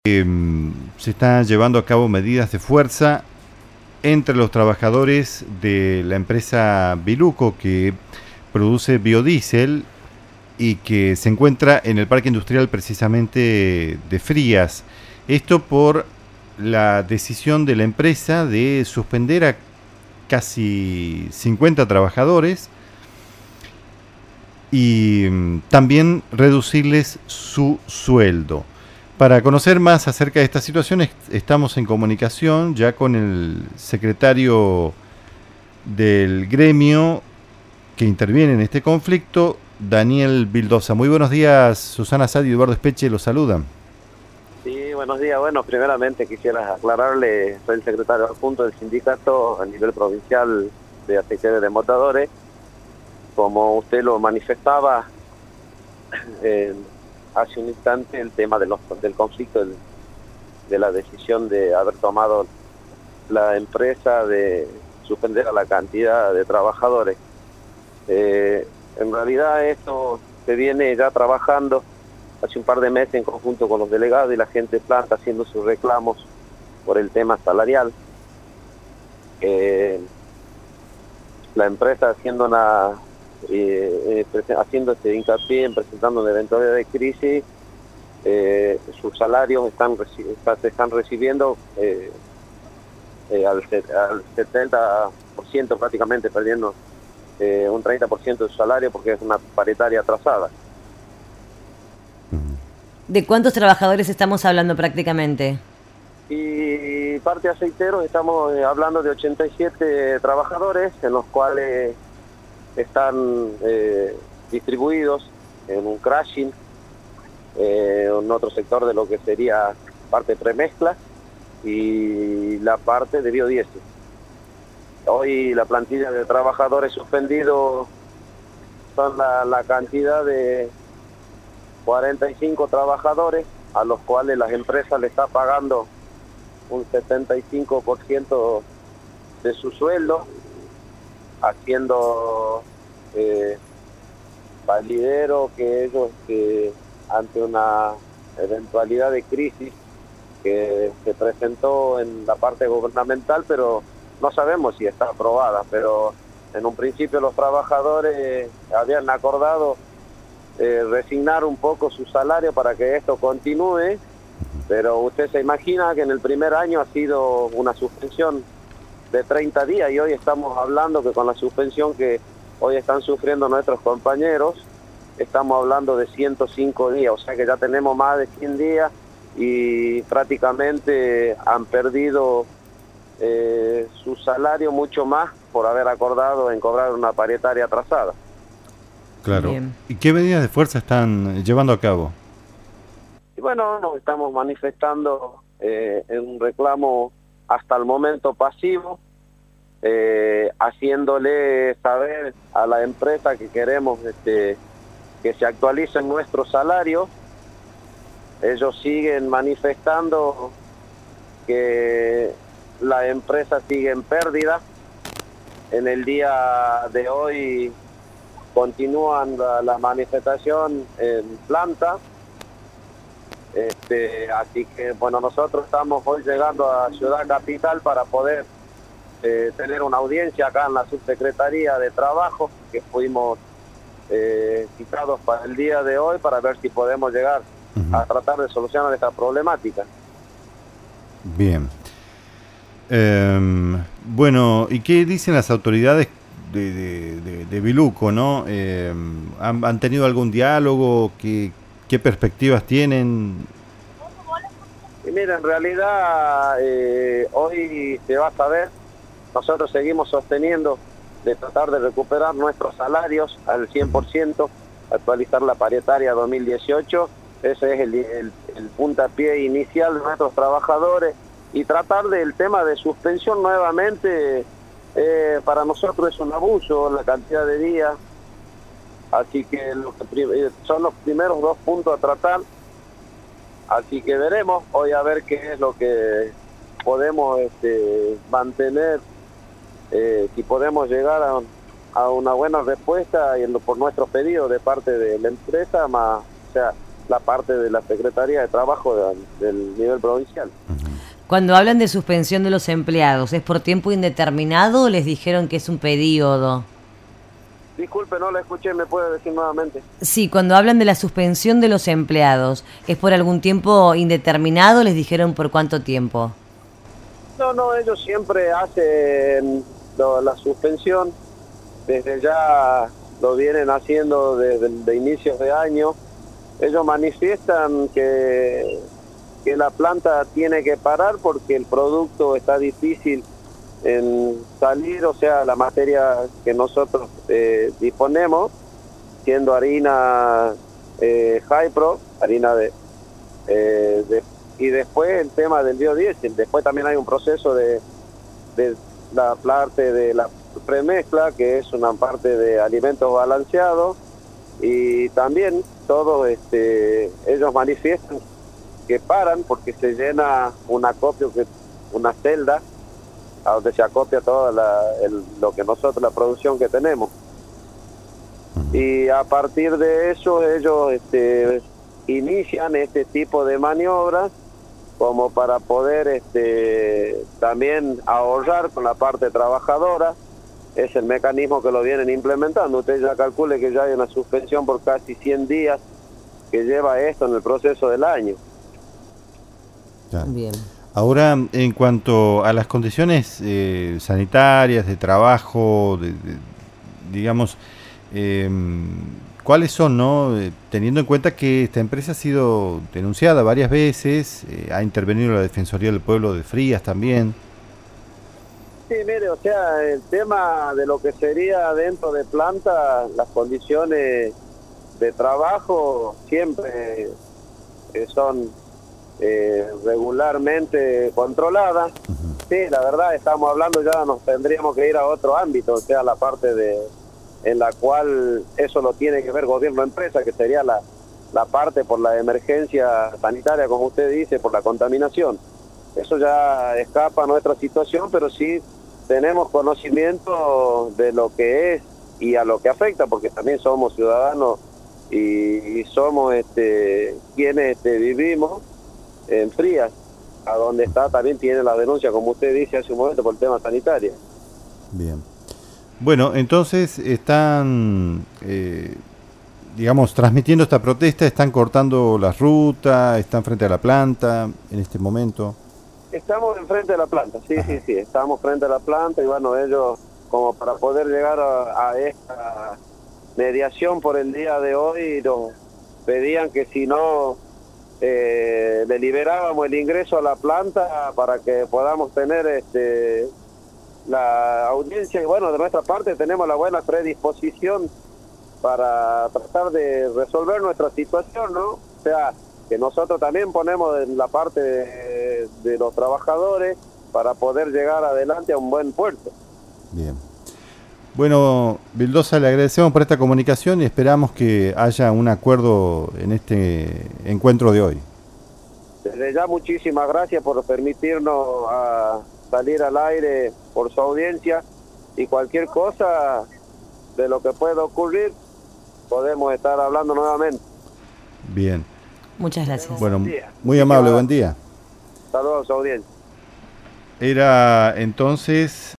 Se están llevando a cabo medidas de fuerza entre los trabajadores de la empresa Biluco, que produce biodiesel y que se encuentra en el parque industrial precisamente de Frías. Esto por la decisión de la empresa de suspender a casi 50 trabajadores y también reducirles su sueldo. Para conocer más acerca de esta situación estamos en comunicación ya con el secretario del gremio que interviene en este conflicto, Daniel Vildosa. Muy buenos días, Susana Sadi y Eduardo Espeche los saludan. Sí, buenos días. Bueno, primeramente quisiera aclararle, soy el secretario adjunto del sindicato a nivel provincial de aceiteros de motadores. Como usted lo manifestaba hace un instante, el tema del conflicto, de la decisión de haber tomado la empresa de suspender a la cantidad de trabajadores. En realidad esto se viene ya trabajando hace un par de meses en conjunto con los delegados y la gente de planta haciendo sus reclamos por el tema salarial. La empresa haciendo este hincapié en presentando una eventualidad de crisis, sus salarios se están recibiendo al 70%, prácticamente perdiendo un 30% de su salario porque es una paritaria atrasada. ¿De cuántos trabajadores estamos hablando prácticamente? Y parte aceiteros estamos hablando de 87 trabajadores, en los cuales están distribuidos en un crushing, en otro sector de lo que sería parte premezcla y la parte de biodiesel. Hoy la plantilla de trabajadores suspendidos son la cantidad de 45 trabajadores, a los cuales las empresas le está pagando un 75% de su sueldo, haciendo validero que ellos, ante una eventualidad de crisis que se presentó en la parte gubernamental, pero no sabemos si está aprobada, pero en un principio los trabajadores habían acordado resignar un poco su salario para que esto continúe, pero usted se imagina que en el primer año ha sido una suspensión de 30 días y hoy estamos hablando que con la suspensión que hoy están sufriendo nuestros compañeros, estamos hablando de 105 días, o sea que ya tenemos más de 100 días y prácticamente han perdido su salario mucho más por haber acordado en cobrar una paritaria atrasada. Claro. Bien. ¿Y qué medidas de fuerza están llevando a cabo? Y bueno, nos estamos manifestando en un reclamo hasta el momento pasivo, haciéndole saber a la empresa que queremos que se actualicen nuestros salarios. Ellos siguen manifestando que la empresa sigue en pérdida. En el día de hoy continúan la manifestación en planta. Así que bueno, nosotros estamos hoy llegando a Ciudad Capital para poder tener una audiencia acá en la Subsecretaría de Trabajo, que fuimos citados para el día de hoy para ver si podemos llegar a tratar de solucionar esta problemática. Bien. Bueno, ¿y qué dicen las autoridades de Biluco, no? ¿Han tenido algún diálogo? ¿Qué perspectivas tienen? Y mira, en realidad hoy se va a saber. Nosotros seguimos sosteniendo de tratar de recuperar nuestros salarios al 100%, actualizar la paritaria 2018. Ese es el puntapié inicial de nuestros trabajadores, y tratar del tema de suspensión nuevamente. Para nosotros es un abuso la cantidad de días, así que son los primeros dos puntos a tratar, así que veremos hoy a ver qué es lo que podemos mantener, si podemos llegar a una buena respuesta por nuestro pedido de parte de la empresa, más, o sea, la parte de la Secretaría de Trabajo del nivel provincial. Cuando hablan de suspensión de los empleados, ¿es por tiempo indeterminado o les dijeron que es un periodo? Disculpe, no la escuché, ¿me puede decir nuevamente? Sí, cuando hablan de la suspensión de los empleados, ¿es por algún tiempo indeterminado? ¿Les dijeron por cuánto tiempo? No, ellos siempre hacen la suspensión, desde ya lo vienen haciendo desde inicios de año. Ellos manifiestan que la planta tiene que parar porque el producto está difícil en salir, o sea, la materia que nosotros disponemos, siendo harina Hi-Pro, harina y después el tema del biodiesel. Después también hay un proceso de la parte de la premezcla, que es una parte de alimentos balanceados, y también todos ellos manifiestan que paran porque se llena una celda a donde se acopia todo lo que nosotros, la producción que tenemos. Y a partir de eso ellos inician este tipo de maniobras como para poder también ahorrar con la parte trabajadora. Es el mecanismo que lo vienen implementando. Usted ya calcule que ya hay una suspensión por casi 100 días que lleva esto en el proceso del año. Claro. Bien. Ahora, en cuanto a las condiciones sanitarias, de trabajo, digamos, ¿cuáles son, no? Teniendo en cuenta que esta empresa ha sido denunciada varias veces, ha intervenido la Defensoría del Pueblo de Frías también. Sí, mire, o sea, el tema de lo que sería dentro de planta, las condiciones de trabajo siempre son regularmente controladas. Sí, la verdad, estamos hablando, ya nos tendríamos que ir a otro ámbito, o sea, la parte en la cual eso lo tiene que ver gobierno-empresa, que sería la parte por la emergencia sanitaria, como usted dice, por la contaminación. Eso ya escapa a nuestra situación, pero sí tenemos conocimiento de lo que es y a lo que afecta, porque también somos ciudadanos y somos quienes vivimos en Frías, a donde está también tiene la denuncia, como usted dice hace un momento, por el tema sanitario. Bien. Bueno, entonces están, digamos, transmitiendo esta protesta, están cortando la ruta, están frente a la planta en este momento. Estamos enfrente de la planta, sí, estamos frente a la planta y bueno, ellos como para poder llegar a esta mediación por el día de hoy nos pedían que si no le liberábamos el ingreso a la planta para que podamos tener la audiencia, y bueno, de nuestra parte tenemos la buena predisposición para tratar de resolver nuestra situación, ¿no? O sea, que nosotros también ponemos en la parte de los trabajadores para poder llegar adelante a un buen puerto. Bien. Bueno, Vildosa, le agradecemos por esta comunicación y esperamos que haya un acuerdo en este encuentro de hoy. Desde ya muchísimas gracias por permitirnos salir al aire por su audiencia, y cualquier cosa de lo que pueda ocurrir podemos estar hablando nuevamente. Bien. Muchas gracias. Bueno, muy amable, buen día. Saludos a su audiencia. Era entonces